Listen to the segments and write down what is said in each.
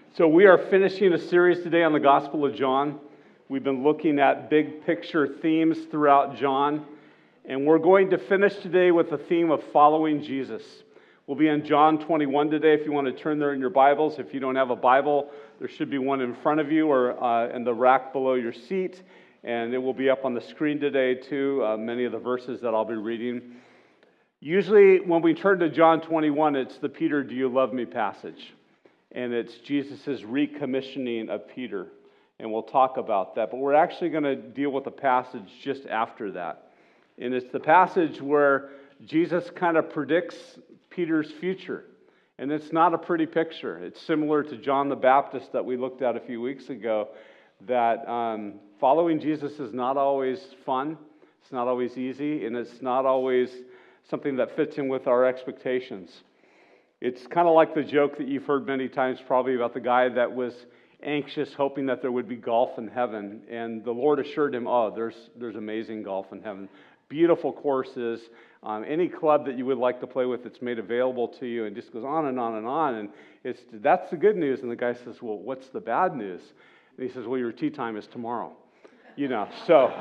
So we are finishing a series today on the Gospel of John. We've been looking at big picture themes throughout John, and we're going to finish today with the theme of following Jesus. We'll be in John 21 today if you want to turn there in your Bibles. If you don't have a Bible, there should be one in front of you or in the rack below your seat, and it will be up on the screen today too, many of the verses that I'll be reading. Usually when we turn to John 21, it's the Peter, do you love me passage. And it's Jesus' recommissioning of Peter. And we'll talk about that. But we're actually going to deal with a passage just after that. And it's the passage where Jesus kind of predicts Peter's future. And it's not a pretty picture. It's similar to John the Baptist that we looked at a few weeks ago, that following Jesus is not always fun. It's not always easy. And it's not always something that fits in with our expectations. It's kind of like the joke that you've heard many times probably about the guy that was anxious, hoping that there would be golf in heaven. And the Lord assured him, there's amazing golf in heaven. Beautiful courses. Any club that you would like to play with, it's made available to you. And just goes on and on and on. And that's the good news. And the guy says, well, what's the bad news? And he says, well, your tee time is tomorrow. So...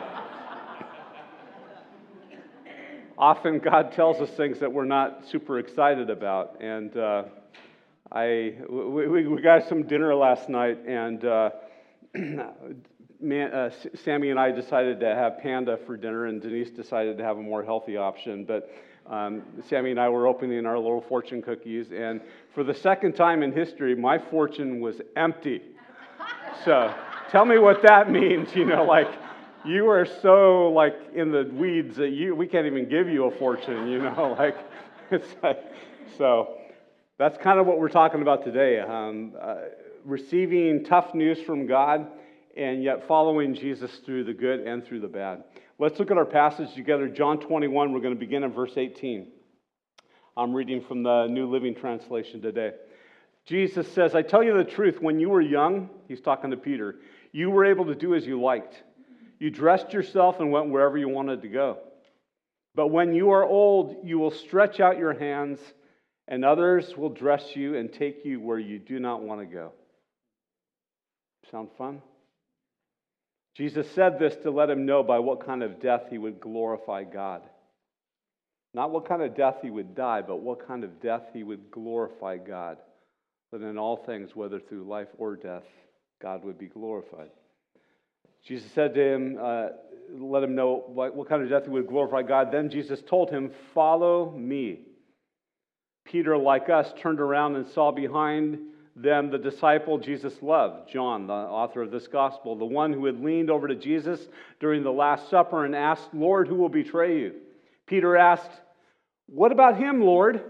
Often God tells us things that we're not super excited about, and we got some dinner last night, and Sammy and I decided to have panda for dinner, and Denise decided to have a more healthy option. But Sammy and I were opening our little fortune cookies, and for the second time in history, my fortune was empty. So tell me what that means, You are so in the weeds that we can't even give you a fortune, So that's kind of what we're talking about today. Receiving tough news from God and yet following Jesus through the good and through the bad. Let's look at our passage together. John 21, we're going to begin in verse 18. I'm reading from the New Living Translation today. Jesus says, I tell you the truth, when you were young, he's talking to Peter, you were able to do as you liked. You dressed yourself and went wherever you wanted to go. But when you are old, you will stretch out your hands, and others will dress you and take you where you do not want to go. Sound fun? Jesus said this to let him know by what kind of death he would glorify God. Not what kind of death he would die, but what kind of death he would glorify God. That in all things, whether through life or death, God would be glorified. Jesus said to him, let him know what kind of death he would glorify God. Then Jesus told him, follow me. Peter, like us, turned around and saw behind them the disciple Jesus loved, John, the author of this gospel, the one who had leaned over to Jesus during the Last Supper and asked, Lord, who will betray you? Peter asked, what about him, Lord?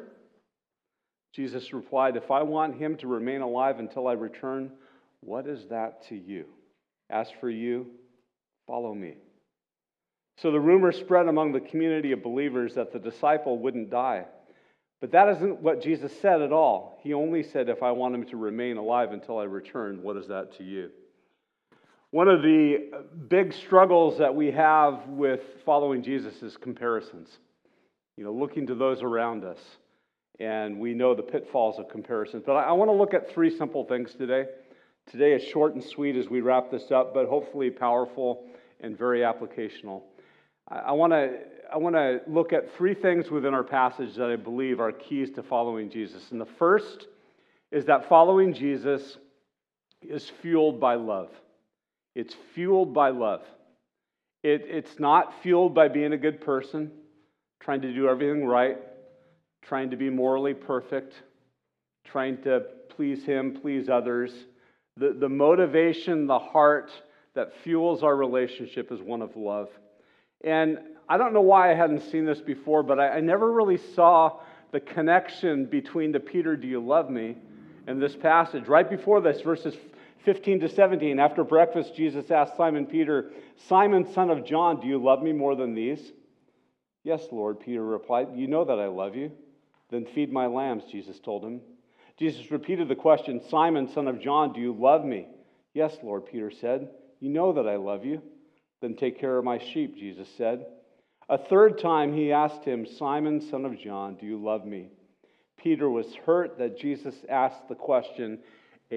Jesus replied, if I want him to remain alive until I return, what is that to you? As for you, follow me. So the rumor spread among the community of believers that the disciple wouldn't die. But that isn't what Jesus said at all. He only said, if I want him to remain alive until I return, what is that to you? One of the big struggles that we have with following Jesus is comparisons. Looking to those around us. And we know the pitfalls of comparisons. But I want to look at three simple things today. Today is short and sweet as we wrap this up, but hopefully powerful and very applicational. I want to look at three things within our passage that I believe are keys to following Jesus. And the first is that following Jesus is fueled by love. It's fueled by love. It's not fueled by being a good person, trying to do everything right, trying to be morally perfect, trying to please him, please others. The motivation, the heart that fuels our relationship is one of love. And I don't know why I hadn't seen this before, but I never really saw the connection between the Peter, do you love me, and this passage. Right before this, verses 15 to 17, after breakfast, Jesus asked Simon Peter, Simon, son of John, do you love me more than these? Yes, Lord, Peter replied, you know that I love you. Then feed my lambs, Jesus told him. Jesus repeated the question, Simon, son of John, do you love me? Yes, Lord, Peter said. You know that I love you. Then take care of my sheep, Jesus said. A third time he asked him, Simon, son of John, do you love me? Peter was hurt that Jesus asked the question a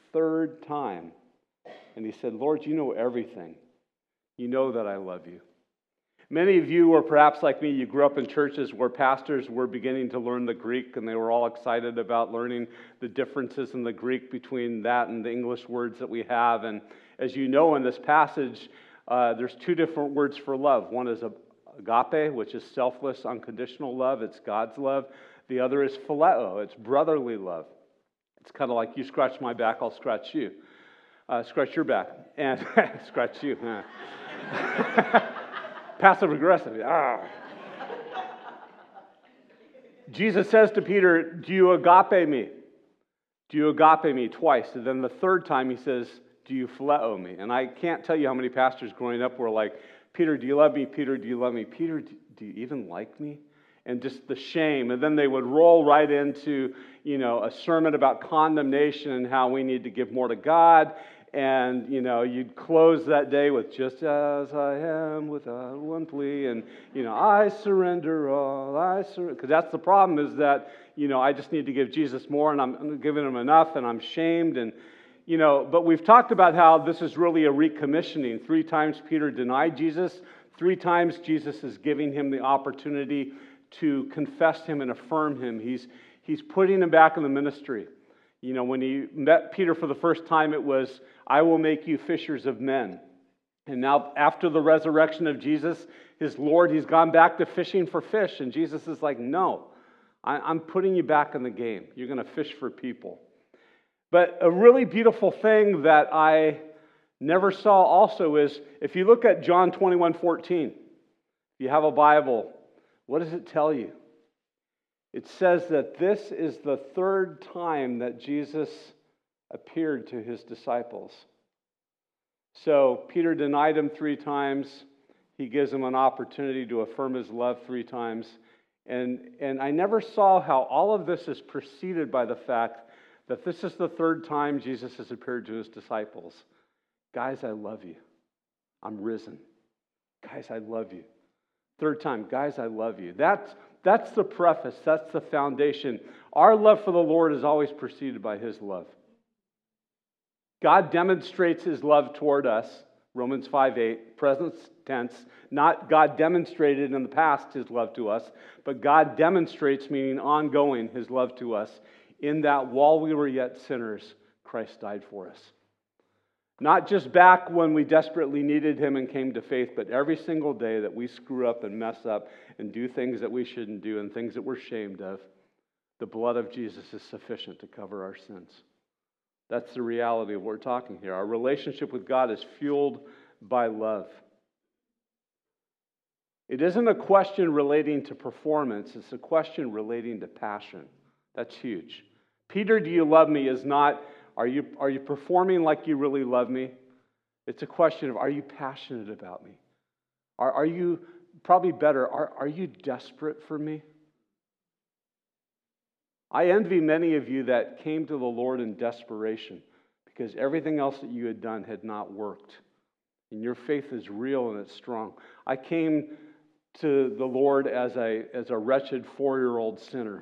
third time. And he said, Lord, you know everything. You know that I love you. Many of you, or perhaps like me, you grew up in churches where pastors were beginning to learn the Greek, and they were all excited about learning the differences in the Greek between that and the English words that we have. And as you know, in this passage, there's two different words for love. One is agape, which is selfless, unconditional love. It's God's love. The other is phileo. It's brotherly love. It's kind of like you scratch my back, I'll scratch you. Scratch your back. And scratch you. Passive aggressive. Jesus says to Peter, do you agape me? Do you agape me? Twice. And then the third time he says, do you phileo me? And I can't tell you how many pastors growing up were like, Peter, do you love me? Peter, do you love me? Peter, do you even like me? And just the shame. And then they would roll right into, a sermon about condemnation and how we need to give more to God. And, you'd close that day with just as I am without one plea. And, I surrender all. Because that's the problem is that, I just need to give Jesus more and I'm giving him enough and I'm shamed. And, but we've talked about how this is really a recommissioning. 3 times Peter denied Jesus. 3 times Jesus is giving him the opportunity to confess him and affirm him. He's putting him back in the ministry. When he met Peter for the first time, it was, I will make you fishers of men. And now, after the resurrection of Jesus, his Lord, he's gone back to fishing for fish. And Jesus is like, no, I'm putting you back in the game. You're going to fish for people. But a really beautiful thing that I never saw also is, if you look at John 21:14, if you have a Bible, what does it tell you? It says that this is the third time that Jesus appeared to his disciples. So Peter denied him 3 times. He gives him an opportunity to affirm his love 3 times. And I never saw how all of this is preceded by the fact that this is the third time Jesus has appeared to his disciples. Guys, I love you. I'm risen. Guys, I love you. Third time, guys, I love you. That's the preface. That's the foundation. Our love for the Lord is always preceded by his love. God demonstrates his love toward us, Romans 5:8, present tense. Not God demonstrated in the past his love to us, but God demonstrates, meaning ongoing, his love to us, in that while we were yet sinners, Christ died for us. Not just back when we desperately needed him and came to faith, but every single day that we screw up and mess up and do things that we shouldn't do and things that we're ashamed of, the blood of Jesus is sufficient to cover our sins. That's the reality of what we're talking here. Our relationship with God is fueled by love. It isn't a question relating to performance, it's a question relating to passion. That's huge. Peter, do you love me is not, are you performing like you really love me? It's a question of, are you passionate about me? Are you, probably better, are you desperate for me? I envy many of you that came to the Lord in desperation because everything else that you had done had not worked. And your faith is real and it's strong. I came to the Lord as a wretched 4-year-old sinner,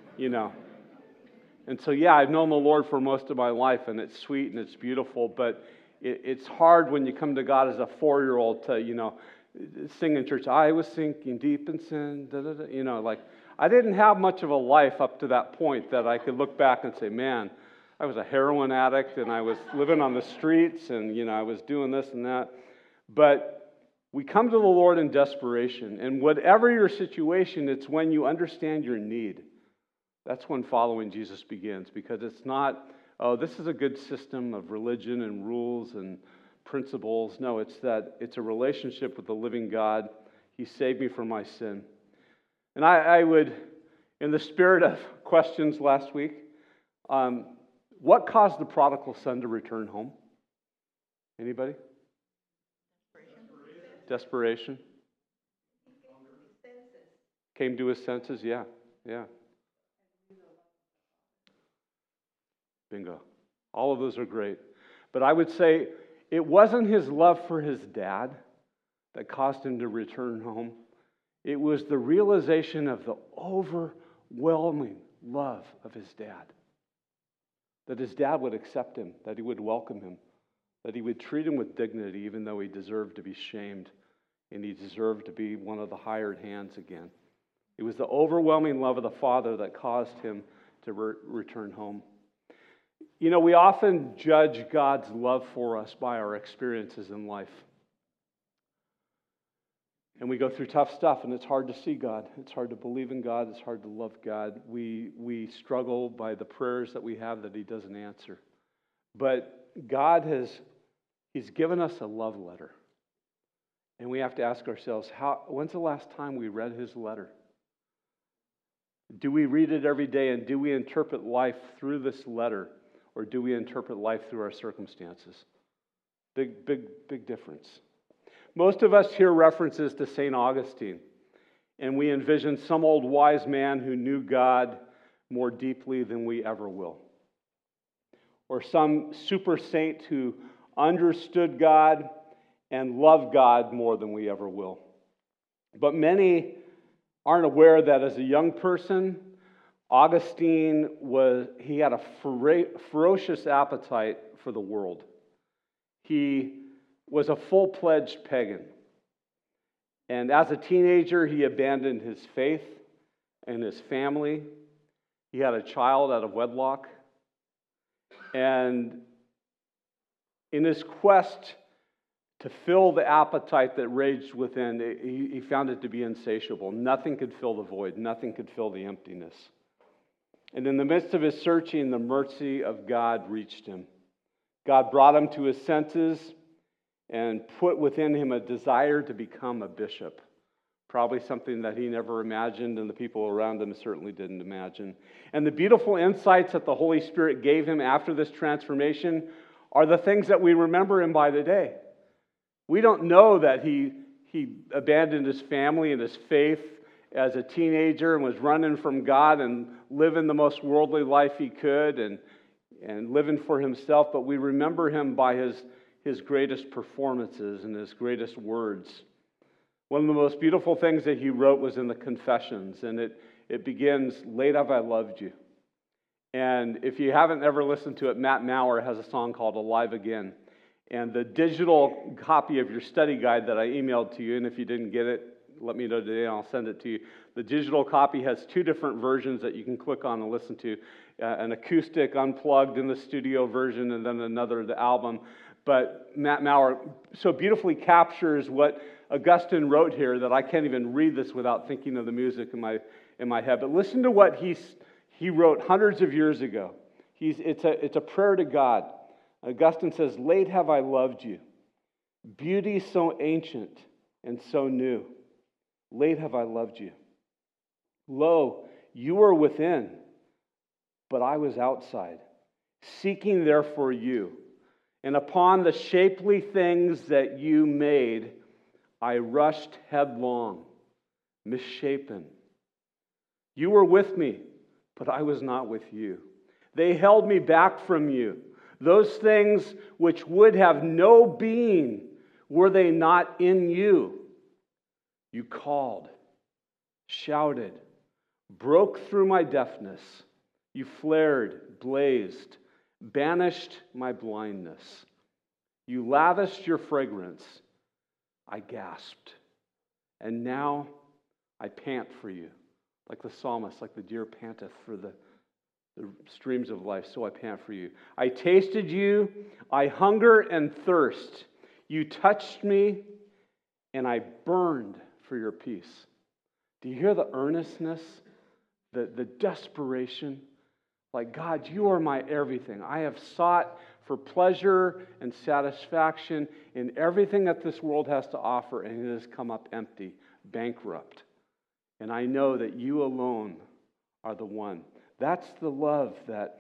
And so, I've known the Lord for most of my life, and it's sweet and it's beautiful, but it's hard when you come to God as a 4-year-old to, sing in church, I was sinking deep in sin, I didn't have much of a life up to that point that I could look back and say, man, I was a heroin addict, and I was living on the streets, and, I was doing this and that. But we come to the Lord in desperation, and whatever your situation, it's when you understand your need. That's when following Jesus begins, because it's not, this is a good system of religion and rules and principles. No, it's a relationship with the living God. He saved me from my sin. And I would, in the spirit of questions last week, what caused the prodigal son to return home? Anybody? Desperation. Came to his senses, yeah. Bingo. All of those are great. But I would say it wasn't his love for his dad that caused him to return home. It was the realization of the overwhelming love of his dad. that his dad would accept him, that he would welcome him, that he would treat him with dignity even though he deserved to be shamed and he deserved to be one of the hired hands again. It was the overwhelming love of the Father that caused him to return home. You know, we often judge God's love for us by our experiences in life. And we go through tough stuff, and it's hard to see God. It's hard to believe in God. It's hard to love God. We struggle by the prayers that we have that He doesn't answer. But God He's given us a love letter. And we have to ask ourselves, when's the last time we read His letter? Do we read it every day, and do we interpret life through this letter, or do we interpret life through our circumstances? Big difference. Most of us hear references to St. Augustine, and we envision some old wise man who knew God more deeply than we ever will. Or some super saint who understood God and loved God more than we ever will. But many aren't aware that as a young person, Augustine he had a ferocious appetite for the world. He was a full-fledged pagan. And as a teenager, he abandoned his faith and his family. He had a child out of wedlock. And in his quest to fill the appetite that raged within, he found it to be insatiable. Nothing could fill the void. Nothing could fill the emptiness. And in the midst of his searching, the mercy of God reached him. God brought him to his senses and put within him a desire to become a bishop. Probably something that he never imagined, and the people around him certainly didn't imagine. And the beautiful insights that the Holy Spirit gave him after this transformation are the things that we remember him by today. We don't know that he abandoned his family and his faith as a teenager and was running from God and living the most worldly life he could and living for himself, but we remember him by his greatest performances and his greatest words. One of the most beautiful things that he wrote was in the Confessions, and it begins, "Late have I loved you." And if you haven't ever listened to it, Matt Maurer has a song called "Alive Again." And the digital copy of your study guide that I emailed to you, and if you didn't get it, let me know today and I'll send it to you. The digital copy has two different versions that you can click on and listen to. An acoustic, unplugged in the studio version, and then another, the album. But Matt Maurer so beautifully captures what Augustine wrote here that I can't even read this without thinking of the music in my head. But listen to what he wrote hundreds of years ago. It's a prayer to God. Augustine says, "Late have I loved you, beauty so ancient and so new. Late have I loved you. Lo, you were within, but I was outside, seeking therefore you. And upon the shapely things that you made, I rushed headlong, misshapen. You were with me, but I was not with you. They held me back from you. Those things which would have no being, were they not in you? You called, shouted, broke through my deafness. You flared, blazed, banished my blindness. You lavished your fragrance. I gasped. And now I pant for you, like the psalmist, like the deer panteth for the streams of life, so I pant for you. I tasted you, I hunger and thirst. You touched me, and I burned for your peace." Do you hear the earnestness, the desperation? Like, God, you are my everything. I have sought for pleasure and satisfaction in everything that this world has to offer, and it has come up empty, bankrupt. And I know that you alone are the one. That's the love that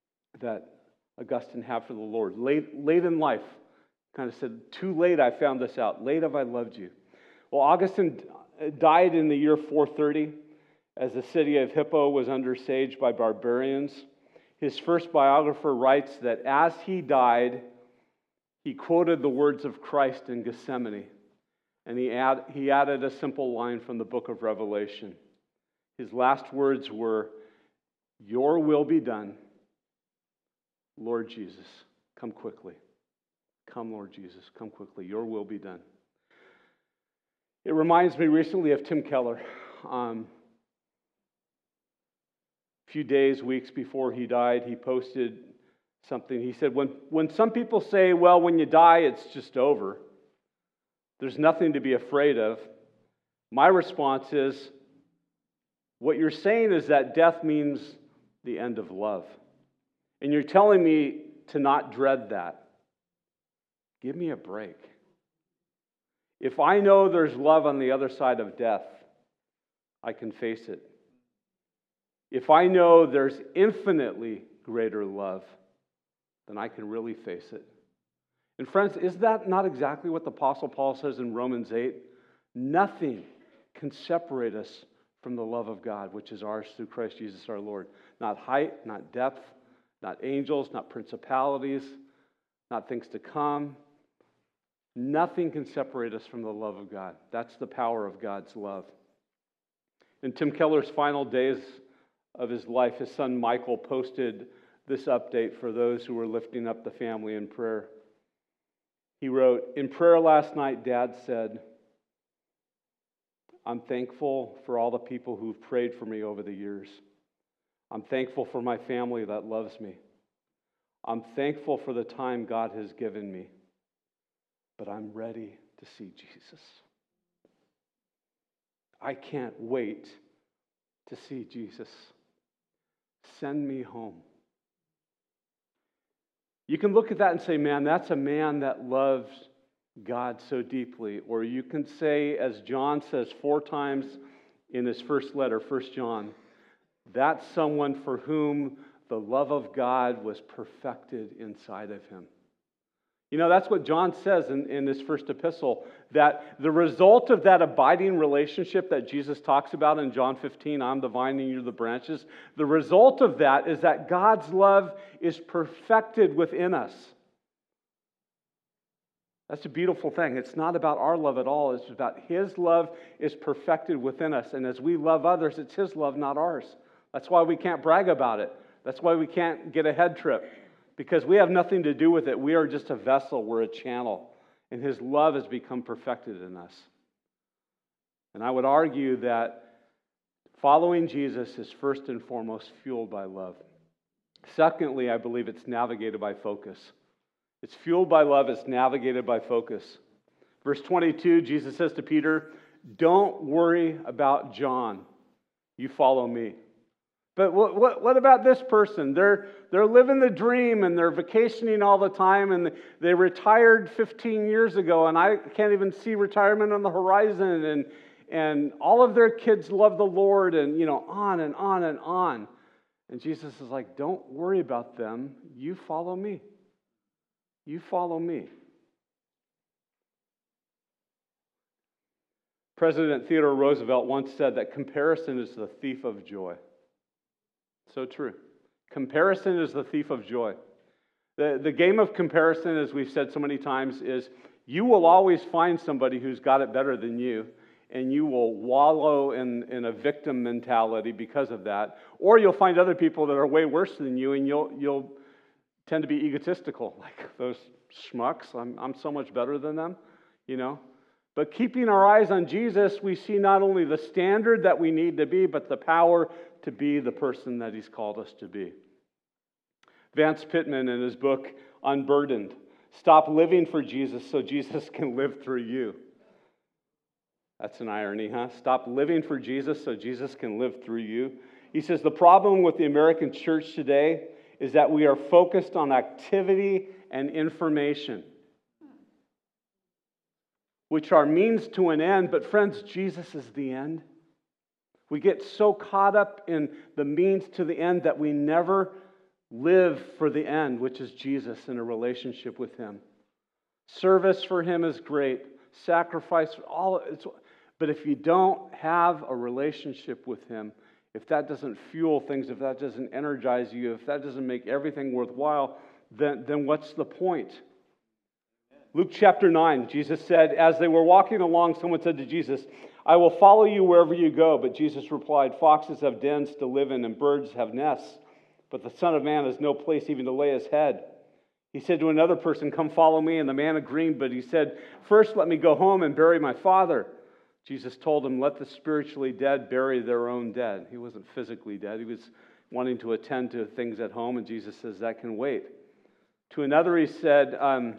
Augustine had for the Lord. Late in life, kind of said, too late I found this out. Late have I loved you. Well, Augustine died in the year 430 as the city of Hippo was under siege by barbarians. His first biographer writes that as he died, he quoted the words of Christ in Gethsemane. And he added a simple line from the book of Revelation. His last words were, "Your will be done Lord Jesus, come quickly. Come, Lord Jesus, come quickly. Your will be done. It reminds me recently of Tim Keller. A few days, weeks before he died, he posted something. He said, when some people say, well, when you die, it's just over, there's nothing to be afraid of, my response is, what you're saying is that death means the end of love. And you're telling me to not dread that. Give me a break. If I know there's love on the other side of death, I can face it. If I know there's infinitely greater love, then I can really face it. And friends, is that not exactly what the Apostle Paul says in Romans 8? Nothing can separate us from the love of God, which is ours through Christ Jesus our Lord. Not height, not depth, not angels, not principalities, not things to come. Nothing can separate us from the love of God. That's the power of God's love. In Tim Keller's final days of his life, his son Michael posted this update for those who were lifting up the family in prayer. He wrote, "In prayer last night, Dad said, I'm thankful for all the people who've prayed for me over the years. I'm thankful for my family that loves me. I'm thankful for the time God has given me. But I'm ready to see Jesus. I can't wait to see Jesus. Send me home." You can look at that and say, man, that's a man that loves God so deeply. Or you can say, as John says 4 times in his first letter, 1 John, that's someone for whom the love of God was perfected inside of him. You know, that's what John says in his first epistle, that the result of that abiding relationship that Jesus talks about in John 15, I'm the vine and you're the branches, the result of that is that God's love is perfected within us. That's a beautiful thing. It's not about our love at all. It's about His love is perfected within us. And as we love others, it's His love, not ours. That's why we can't brag about it. That's why we can't get a head trip. Because we have nothing to do with it. We are just a vessel. We're a channel. And His love has become perfected in us. And I would argue that following Jesus is first and foremost fueled by love. Secondly, I believe it's navigated by focus. It's fueled by love. It's navigated by focus. Verse 22, Jesus says to Peter, "Don't worry about John. You follow me." But what about this person? They're living the dream and they're vacationing all the time and they retired 15 years ago and I can't even see retirement on the horizon and all of their kids love the Lord and on and on and on. And Jesus is like, don't worry about them. You follow me. You follow me. President Theodore Roosevelt once said that comparison is the thief of joy. So true. Comparison is the thief of joy. The game of comparison, as we've said so many times, is you will always find somebody who's got it better than you, and you will wallow in a victim mentality because of that. Or you'll find other people that are way worse than you, and you'll tend to be egotistical, like those schmucks. I'm so much better than them, But keeping our eyes on Jesus, we see not only the standard that we need to be, but the power to be the person that He's called us to be. Vance Pittman, in his book, Unburdened, stop living for Jesus so Jesus can live through you. That's an irony, huh? Stop living for Jesus so Jesus can live through you. He says, the problem with the American church today is that we are focused on activity and information, which are means to an end, but friends, Jesus is the end. We get so caught up in the means to the end that we never live for the end, which is Jesus in a relationship with Him. Service for Him is great. Sacrifice, but if you don't have a relationship with Him, if that doesn't fuel things, if that doesn't energize you, if that doesn't make everything worthwhile, then what's the point? Luke chapter 9, Jesus said, as they were walking along, someone said to Jesus, I will follow you wherever you go. But Jesus replied, foxes have dens to live in and birds have nests, but the Son of Man has no place even to lay his head. He said to another person, come follow me, and the man agreed, but he said, first let me go home and bury my father. Jesus told him, let the spiritually dead bury their own dead. He wasn't physically dead. He was wanting to attend to things at home, and Jesus says that can wait. To another he said,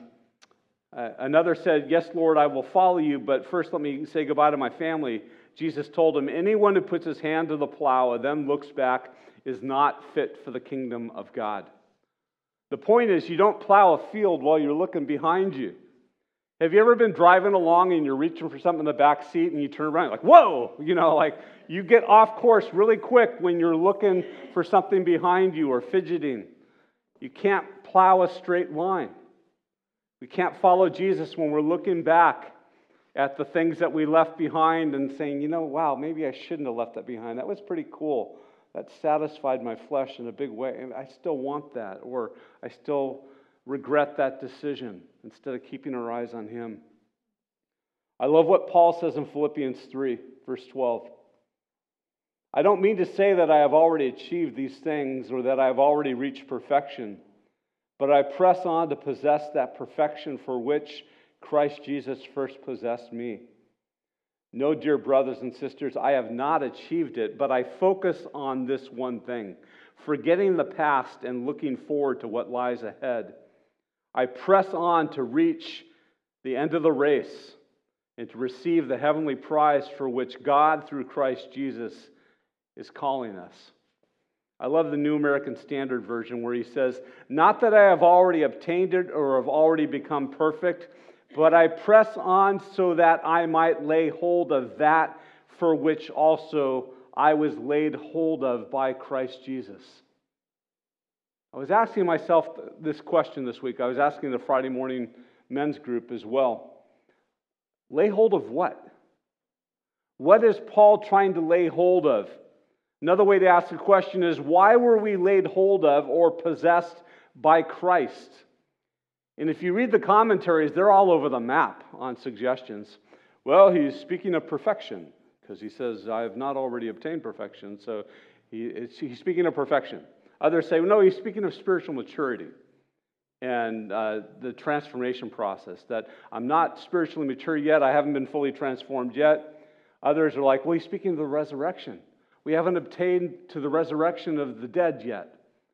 another said, yes, Lord, I will follow you, but first let me say goodbye to my family. Jesus told him, anyone who puts his hand to the plow and then looks back is not fit for the kingdom of God. The point is, you don't plow a field while you're looking behind you. Have you ever been driving along and you're reaching for something in the back seat and you turn around like, whoa, you get off course really quick when you're looking for something behind you or fidgeting. You can't plow a straight line. We can't follow Jesus when we're looking back at the things that we left behind and saying, wow, maybe I shouldn't have left that behind. That was pretty cool. That satisfied my flesh in a big way. And I still want that, or I still regret that decision instead of keeping our eyes on Him. I love what Paul says in Philippians 3, verse 12. I don't mean to say that I have already achieved these things or that I have already reached perfection, but I press on to possess that perfection for which Christ Jesus first possessed me. No, dear brothers and sisters, I have not achieved it, but I focus on this one thing, forgetting the past and looking forward to what lies ahead. I press on to reach the end of the race and to receive the heavenly prize for which God, through Christ Jesus, is calling us. I love the New American Standard Version where he says, not that I have already obtained it or have already become perfect, but I press on so that I might lay hold of that for which also I was laid hold of by Christ Jesus. I was asking myself this question this week. I was asking the Friday morning men's group as well. Lay hold of what? What is Paul trying to lay hold of? Another way to ask the question is, why were we laid hold of or possessed by Christ? And if you read the commentaries, they're all over the map on suggestions. Well, he's speaking of perfection, because he says, I have not already obtained perfection, so he's speaking of perfection. Others say, no, he's speaking of spiritual maturity and the transformation process, that I'm not spiritually mature yet, I haven't been fully transformed yet. Others are like, well, he's speaking of the resurrection. We haven't obtained to the resurrection of the dead yet.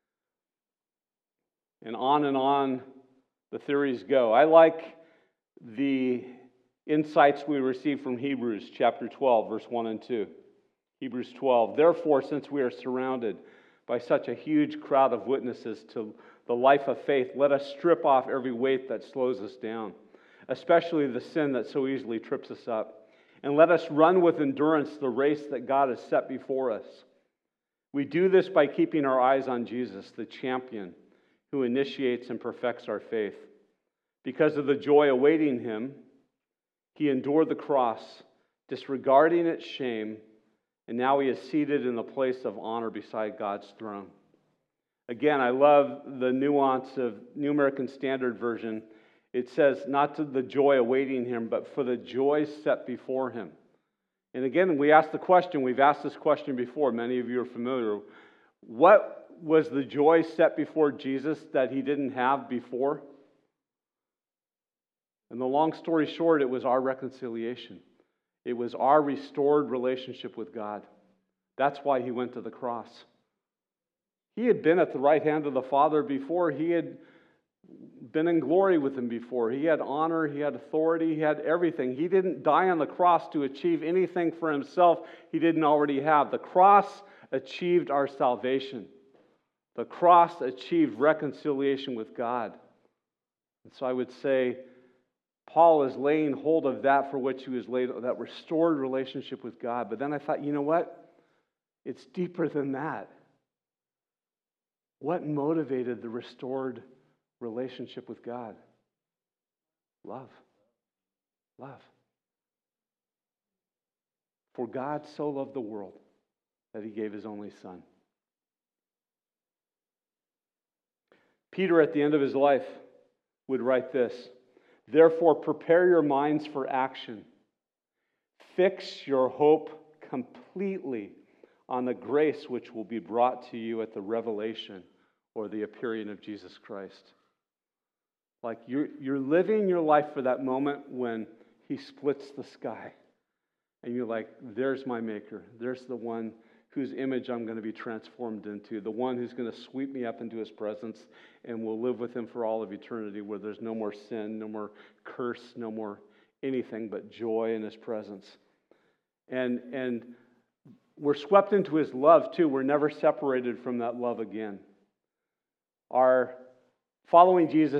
And on the theories go. I like the insights we receive from Hebrews chapter 12, verse 1 and 2. Hebrews 12, therefore, since we are surrounded by such a huge crowd of witnesses to the life of faith, let us strip off every weight that slows us down, especially the sin that so easily trips us up. And let us run with endurance the race that God has set before us. We do this by keeping our eyes on Jesus, the champion, who initiates and perfects our faith. Because of the joy awaiting him, he endured the cross, disregarding its shame, and now he is seated in the place of honor beside God's throne. Again, I love the nuance of New American Standard Version. It says, not to the joy awaiting him, but for the joy set before him. And again, we ask the question, we've asked this question before, many of you are familiar. What was the joy set before Jesus that he didn't have before? And the long story short, it was our reconciliation. It was our restored relationship with God. That's why he went to the cross. He had been at the right hand of the Father before. He had been in glory with him before. He had honor, he had authority, he had everything. He didn't die on the cross to achieve anything for himself he didn't already have. The cross achieved our salvation. The cross achieved reconciliation with God. And so I would say, Paul is laying hold of that for which he was laid, that restored relationship with God. But then I thought, you know what? It's deeper than that. What motivated the restored relationship with God? Love. Love. For God so loved the world that he gave his only Son. Peter, at the end of his life, would write this: therefore, prepare your minds for action. Fix your hope completely on the grace which will be brought to you at the revelation or the appearing of Jesus Christ. Like you're living your life for that moment when he splits the sky. And you're like, there's my maker. There's the one whose image I'm going to be transformed into. The one who's going to sweep me up into his presence and will live with him for all of eternity, where there's no more sin, no more curse, no more anything but joy in his presence. And we're swept into his love too. We're never separated from that love again. Our following Jesus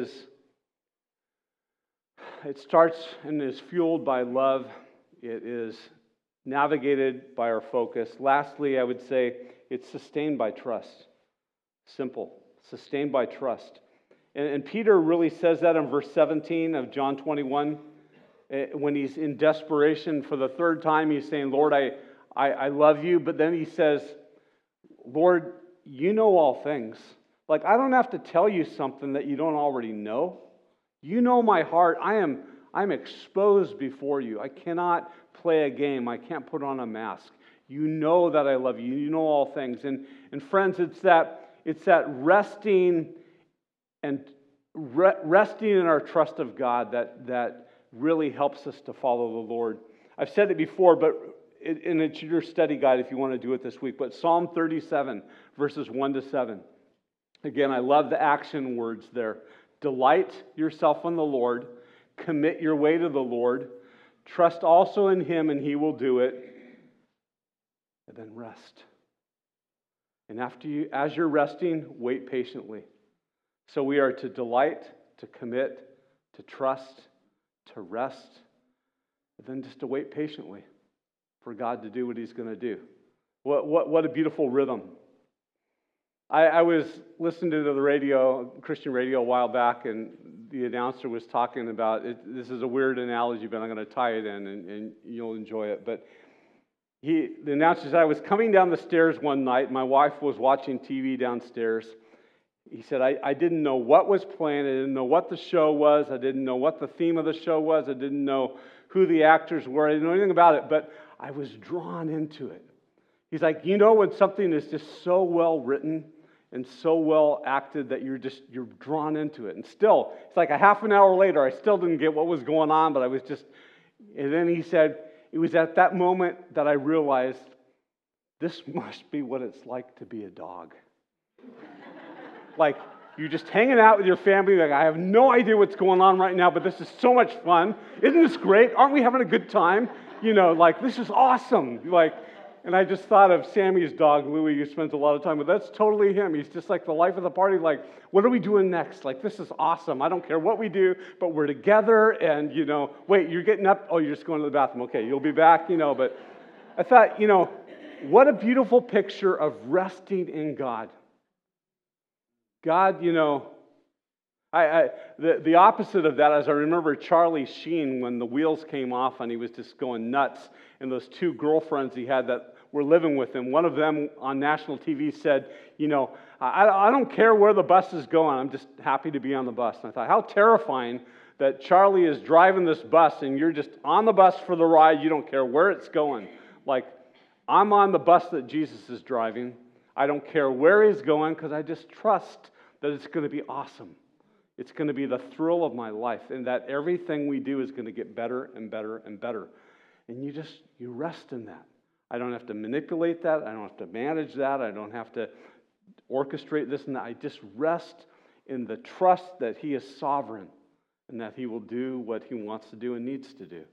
it starts and is fueled by love. It is navigated by our focus. Lastly, I would say it's sustained by trust. Simple. Sustained by trust. And Peter really says that in verse 17 of John 21. When he's in desperation for the third time, he's saying, Lord, I love you. But then he says, Lord, you know all things. Like, I don't have to tell you something that you don't already know. You know my heart. I'm exposed before you. I cannot play a game. I can't put on a mask. You know that I love you. You know all things. And friends, it's that resting and resting in our trust of God that really helps us to follow the Lord. I've said it before, but and it's your study guide if you want to do it this week. But Psalm 37, verses 1 to 7. Again, I love the action words there. Delight yourself in the Lord. Commit your way to the Lord. Trust also in him, and he will do it. And then rest. And as you're resting, wait patiently. So we are to delight, to commit, to trust, to rest, and then just to wait patiently for God to do what he's going to do. What a beautiful rhythm. I was listening to the radio, Christian radio, a while back, and the announcer was talking about it. This is a weird analogy, but I'm going to tie it in, and you'll enjoy it. But the announcer said, I was coming down the stairs one night. My wife was watching TV downstairs. He said, I didn't know what was playing. I didn't know what the show was. I didn't know what the theme of the show was. I didn't know who the actors were. I didn't know anything about it, but I was drawn into it. He's like, you know when something is just so well written and so well acted that you're drawn into it. And still, it's like a half an hour later, I still didn't get what was going on, but I was just, and then he said, it was at that moment that I realized this must be what it's like to be a dog. Like, you're just hanging out with your family, like, I have no idea what's going on right now, but this is so much fun. Isn't this great? Aren't we having a good time? You know, like, this is awesome. Like, and I just thought of Sammy's dog, Louie, who spends a lot of time with. That's totally him. He's just like the life of the party. Like, what are we doing next? Like, this is awesome. I don't care what we do, but we're together. And, you know, wait, you're getting up? Oh, you're just going to the bathroom. Okay, you'll be back, you know. But I thought, you know, what a beautiful picture of resting in God. God, you know, the opposite of that is I remember Charlie Sheen when the wheels came off and he was just going nuts. And those two girlfriends he had that were living with him, one of them on national TV said, you know, I don't care where the bus is going. I'm just happy to be on the bus. And I thought, how terrifying that Charlie is driving this bus and you're just on the bus for the ride. You don't care where it's going. Like, I'm on the bus that Jesus is driving. I don't care where he's going because I just trust that it's going to be awesome. It's going to be the thrill of my life, and that everything we do is going to get better and better and better. And you rest in that. I don't have to manipulate that. I don't have to manage that. I don't have to orchestrate this and that. I just rest in the trust that he is sovereign and that he will do what he wants to do and needs to do.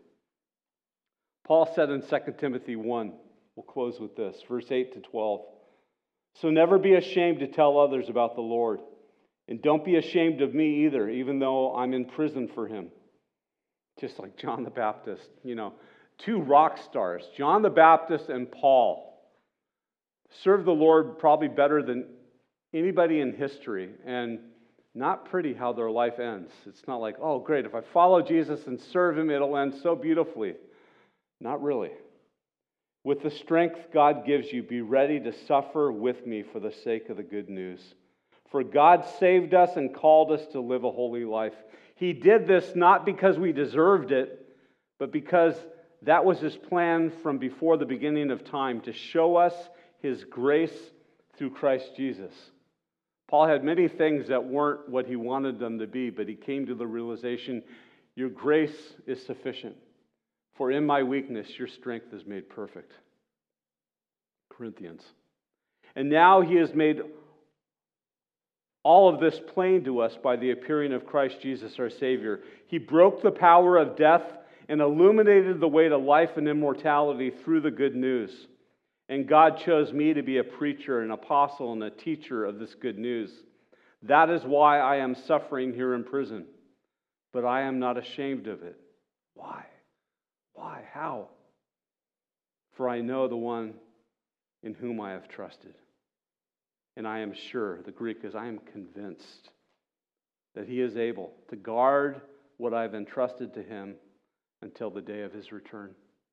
Paul said in 2 Timothy 1, we'll close with this, verse 8 to 12. So never be ashamed to tell others about the Lord. And don't be ashamed of me either, even though I'm in prison for him. Just like John the Baptist, you know, two rock stars, John the Baptist and Paul, served the Lord probably better than anybody in history. And not pretty how their life ends. It's not like, oh, great, if I follow Jesus and serve him, it'll end so beautifully. Not really. With the strength God gives you, be ready to suffer with me for the sake of the good news. For God saved us and called us to live a holy life. He did this not because we deserved it, but because That was his plan from before the beginning of time, to show us his grace through Christ Jesus. Paul had many things that weren't what he wanted them to be, but he came to the realization, your grace is sufficient. For in my weakness, your strength is made perfect. Corinthians. And now he has made all of this plain to us by the appearing of Christ Jesus our Savior. He broke the power of death and illuminated the way to life and immortality through the good news. And God chose me to be a preacher, an apostle, and a teacher of this good news. That is why I am suffering here in prison. But I am not ashamed of it. Why? Why? How? For I know the one in whom I have trusted. And I am sure, the Greek is, I am convinced that he is able to guard what I've entrusted to him until the day of his return.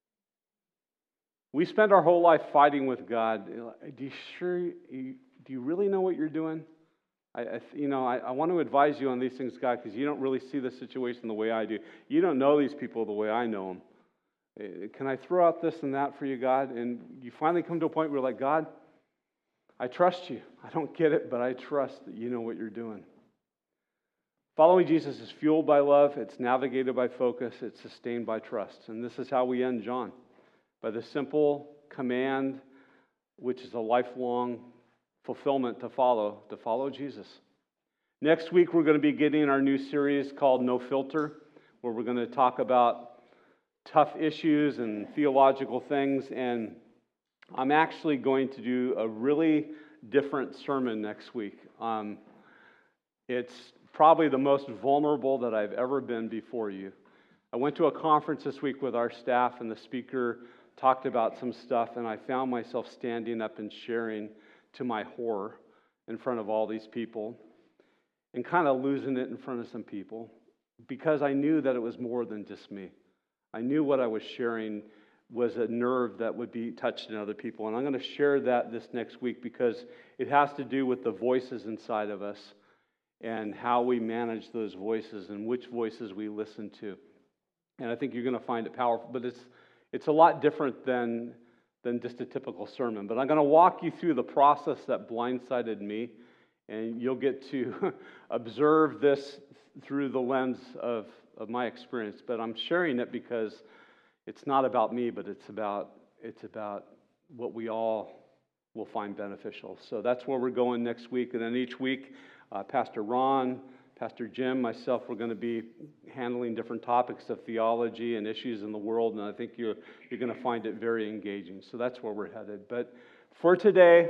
We spend our whole life fighting with God. Do you really know what you're doing? I want to advise you on these things, God, because you don't really see the situation the way I do. You don't know these people the way I know them. Can I throw out this and that for you, God? And you finally come to a point where you're like, God, I trust you. I don't get it, but I trust that you know what you're doing. Following Jesus is fueled by love. It's navigated by focus. It's sustained by trust. And this is how we end John. By the simple command, which is a lifelong fulfillment to follow Jesus. Next week, we're going to be getting our new series called No Filter, where we're going to talk about tough issues and theological things. And I'm actually going to do a really different sermon next week. It's probably the most vulnerable that I've ever been before you. I went to a conference this week with our staff, and the speaker talked about some stuff, and I found myself standing up and sharing to my horror in front of all these people and kind of losing it in front of some people because I knew that it was more than just me. I knew what I was sharing was a nerve that would be touched in other people, and I'm going to share that this next week because it has to do with the voices inside of us and how we manage those voices and which voices we listen to. And I think you're going to find it powerful, but it's a lot different than just a typical sermon. But I'm going to walk you through the process that blindsided me, and you'll get to observe this through the lens of my experience. But I'm sharing it because it's not about me, but it's about what we all will find beneficial. So that's where we're going next week. And then each week, Pastor Ron, Pastor Jim, myself, we're going to be handling different topics of theology and issues in the world, and I think you're going to find it very engaging. So that's where we're headed. But for today,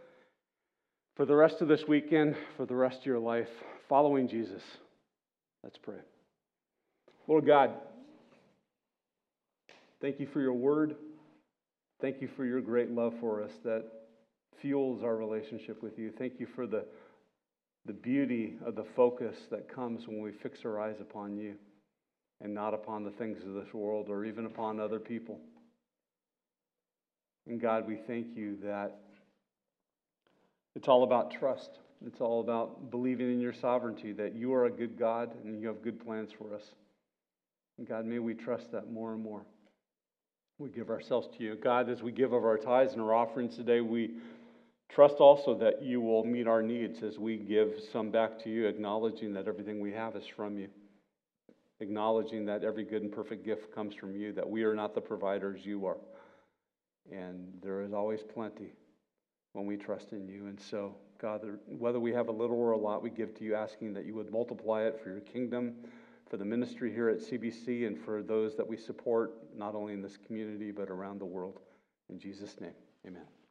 for the rest of this weekend, for the rest of your life, following Jesus, let's pray. Lord God, thank you for your word. Thank you for your great love for us that fuels our relationship with you. Thank you for the beauty of the focus that comes when we fix our eyes upon you and not upon the things of this world or even upon other people. And God, we thank you that it's all about trust. It's all about believing in your sovereignty, that you are a good God and you have good plans for us. And God, may we trust that more and more. We give ourselves to you. God, as we give of our tithes and our offerings today, we trust also that you will meet our needs as we give some back to you, acknowledging that everything we have is from you, acknowledging that every good and perfect gift comes from you, that we are not the providers, you are. And there is always plenty when we trust in you. And so, God, whether we have a little or a lot, we give to you, asking that you would multiply it for your kingdom, for the ministry here at CBC, and for those that we support, not only in this community, but around the world. In Jesus' name, amen.